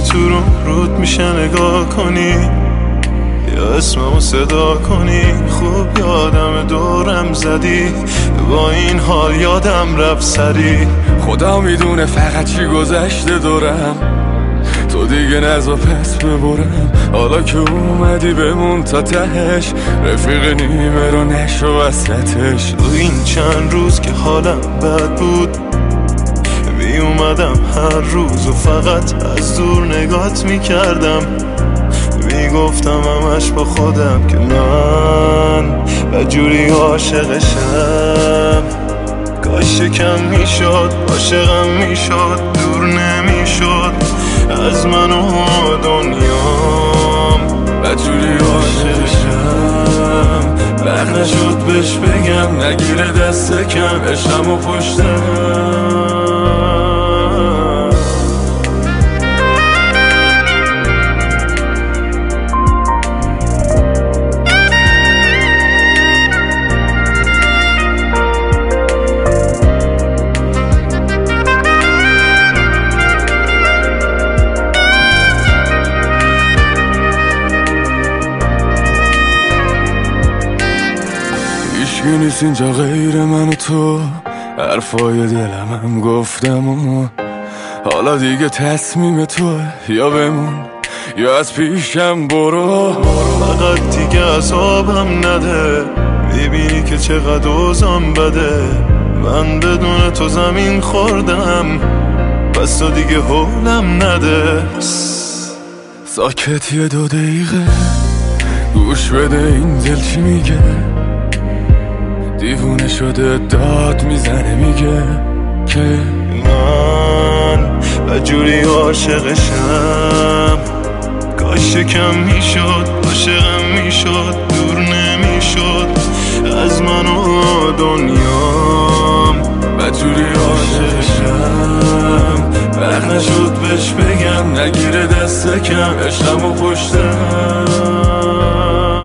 تو رود میشه نگاه کنی یا اسممو صدا کنی. خوب یادم دورم زدی با این حال یادم رفت سری. خدا میدونه فقط چی گذشته دورم، تو دیگه نزا پس ببرم. حالا که اومدی بمون تا تهش، رفیق نیمه رو نشو وسطش. تو این چند روز که حالم بد بود می اومدم هر روز و فقط از دور نگات میکردم. میگفتم همش با خودم که من بدجوری عاشقشم. کاش کم میشد عاشقم میشد، دور نمیشد از من و دنیام. بدجوری عاشقشم، وقت نشد بهش بگم نگیره دست کم عشقم و پشتم. هیچکی نیست اینجا غیر من و تو، حرفای دلم هم گفتم و حالا دیگه تصمیم تو، یا بمون یا از پیشم برو. فقط دیگه عذابم نده، میبینی که چقدر اوضاعم بده. من بدون تو زمین خوردم، پس تو دیگه حولم نده. ساکت یه 2 دقیقه گوش بده این دل چی میگه. دیوونه شده داد میزنه میگه که من بدجوری عاشقشم. کاش کم میشد عاشقم میشد، دور نمیشد از من و دنیام. بدجوری عاشقشم، وقت نشد بهش بگم نگیره دست کم عشقم و پشتم.